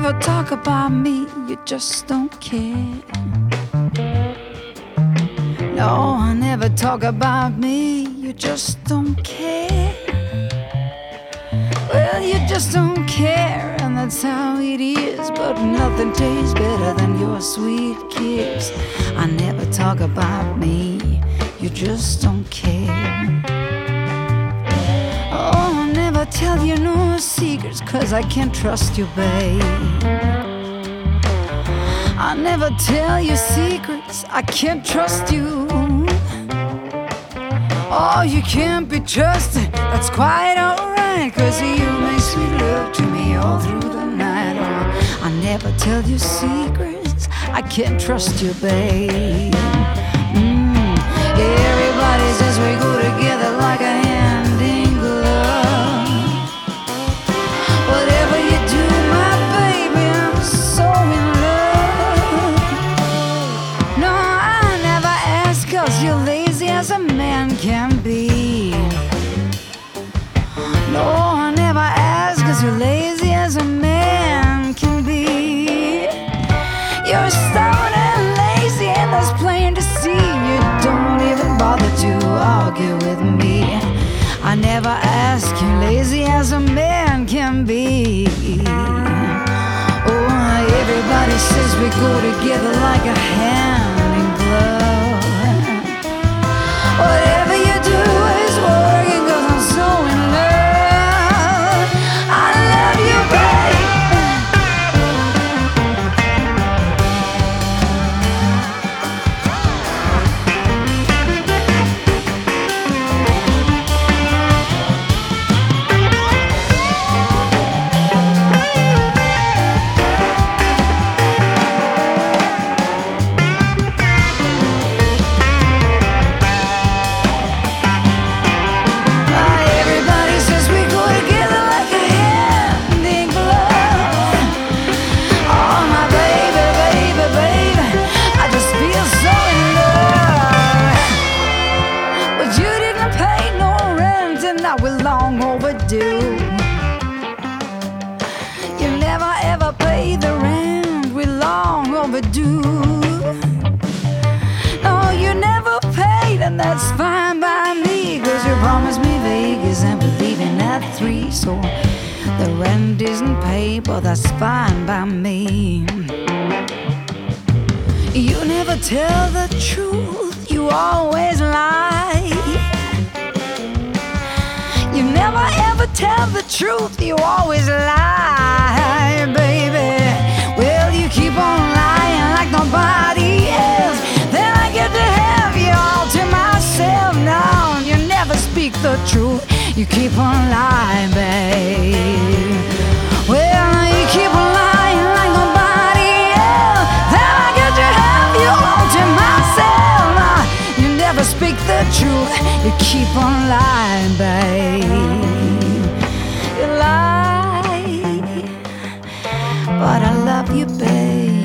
never talk about me, you just don't care. No, I never talk about me, you just don't care. Well, you just don't care, and that's how it is. But nothing tastes better than your sweet kiss. I never talk about me, you just don't care. Oh, I never tell you no secrets, 'cause I can't trust you, babe. I never tell you secrets, I can't trust you. Oh, you can't be trusted, that's quite alright, 'cause you make sweet love to me all through the night. Oh, I never tell you secrets, I can't trust you, babe. Everybody says we go together like a hand in glove. Whatever you do, my baby, I'm so in love. No, I never ask, 'cause you're lazy as a man can be. No, I never ask, 'cause you're lazy as a man can be. You're stubborn and lazy, and that's plain to see. You don't even bother to argue with me. I never ask, you lazy as a man can be. Oh, everybody says we go together like a hand in glove. Whatever you do is working, 'cause I'm so in love. I love you, babe. We're long overdue. You never ever pay the rent, we're long overdue. No, you never paid, and that's fine by me, 'cause you promised me Vegas and we're leaving at 3. So the rent isn't paid, but that's fine by me. You never tell the truth, you always lie. You never ever tell the truth, you always lie, baby. Well, you keep on lying like nobody else. Then I get to have you all to myself. Now you never speak the truth, you keep on lying, babe. Well, you keep on lying like nobody else. Then I get to have you all to myself. Now you never speak the truth, you keep on lying, babe. You lie, but I love you, babe.